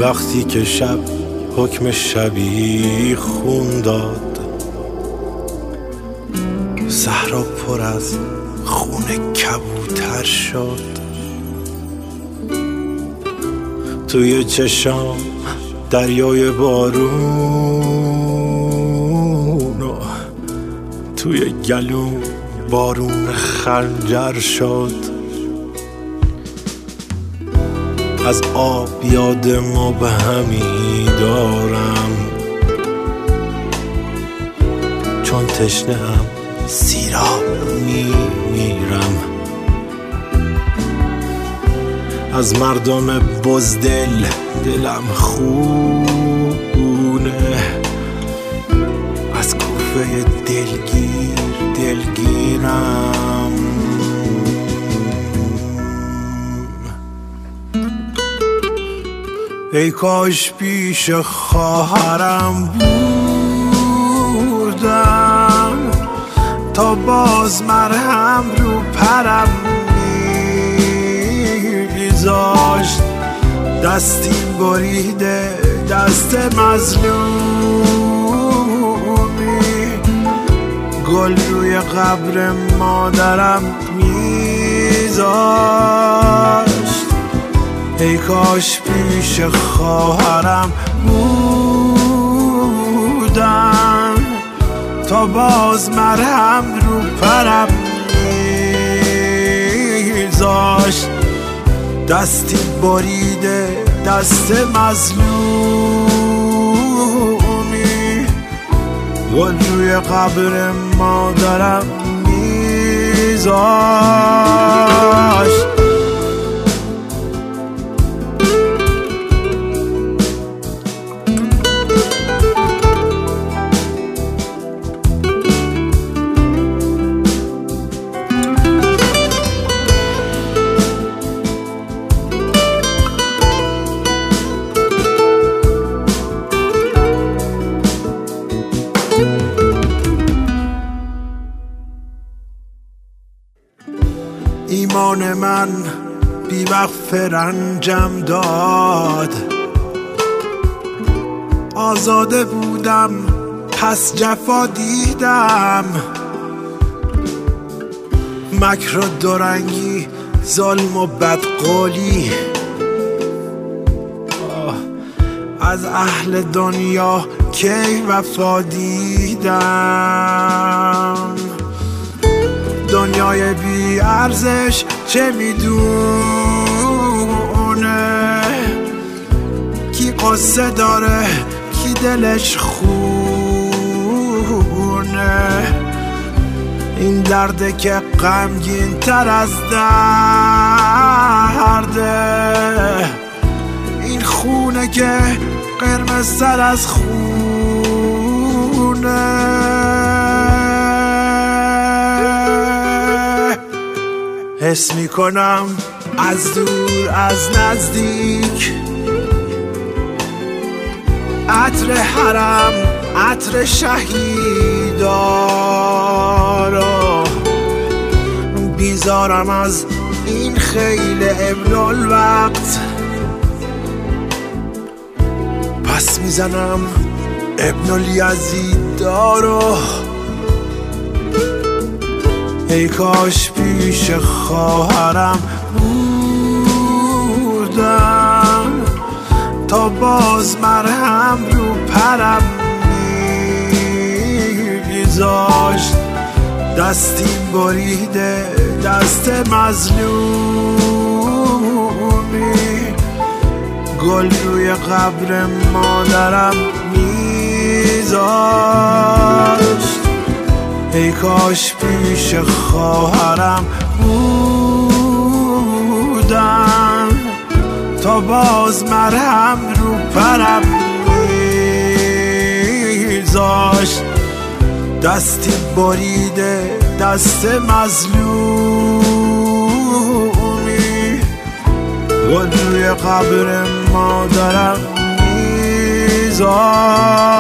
وقتی که شب حکم شبی خون داد، صحرا پر از خون کبوتر شد. توی چشام دریای بارون و توی گلوم بارون خنجر شد. از آب یاد مبهمی دارم، چون تشنه‌ام سیراب میمیرم. از مردم بزدل دلم خونه، از کوفه دلگیرم. ای کاش پیش خواهرم بودم، تا باز مرهم رو پرم میذاشت. دستیم بریده دست مظلومی، گل روی قبر مادرم میذاشت. ای کاش پیش خواهرم بودم، تا باز مرهم رو پرم میذاشت. دستی بریده دست مظلومی، گل روی قبر مادرم میذاشت. ایمان من بی وقف رنجم داد، آزاده بودم پس جفا دیدم. مکر و دورنگی، ظلم و بدقولی، از اهل دنیا کی وفا دیدم. دنیای بی ارزش چه میدونه، کی قصه داره کی دلش خونه. این درده که غمگین تر از درده، این خونه که قرمز تر از خونه. حس میکنم از دور از نزدیک، عطر حرم عطر شهیدارا. بیزارم از این خیل ابن الوقت، پس میزنم ابن الیزیدارو. ای کاش پیش خواهرم بودم، تا باز مرهم رو پرم میذاشت. دستیم بریده دست مظلومی، گل روی قبر مادرم میذاشت. ای کاش پیش خواهرم بودم، تا باز مرهم رو پرم میذاشت. دستی بریده دست مظلومی، گل روی قبر مادرم میذاشت.